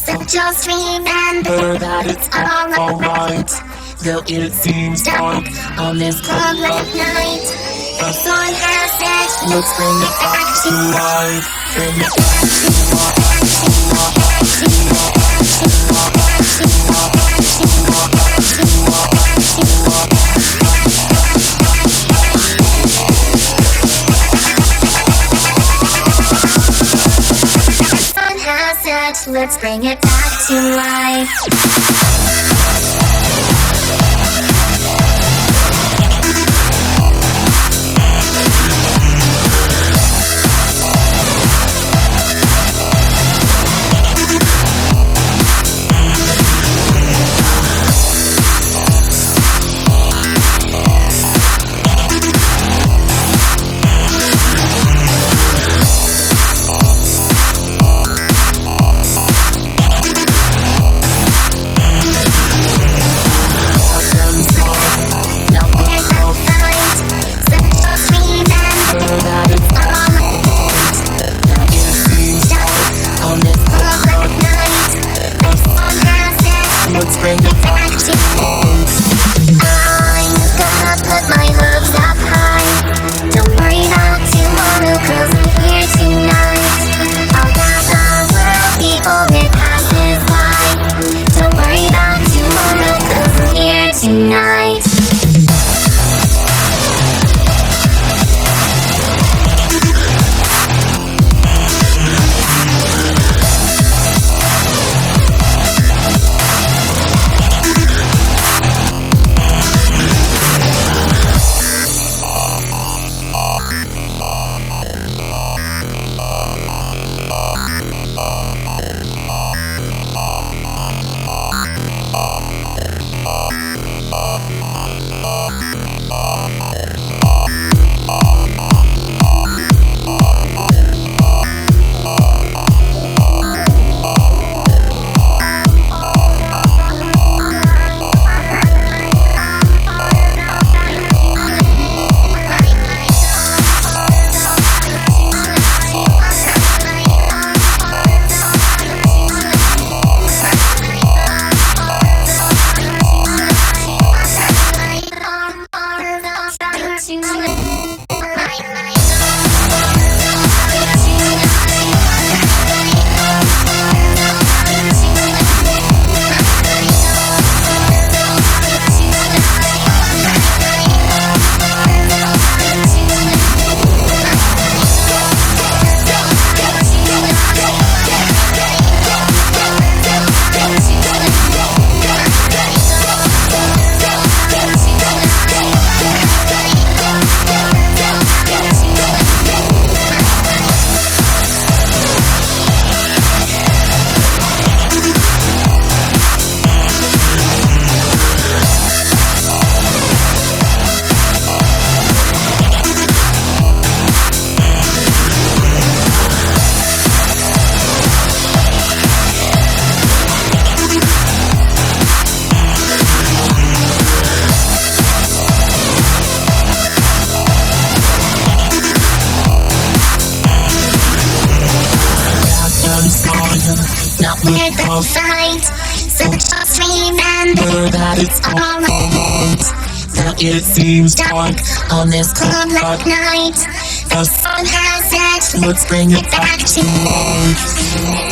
So just remember that it's alright. Though it seems dark on this public night, the sun has set. Let's bring it back to life. Bring it back to the sun has set. Let's bring it back to life. Let's bring it back to life. I'm gonna put my hopes up high. Don't worry about tomorrow, 'cause I'm here tonight. I'll got the world before it passes by. Don't worry about tomorrow, 'cause I'm here tonight. Not with the fight. So just remember that it's alright. Though it seems dark on this public night, the sun has set. Let's bring it back to life.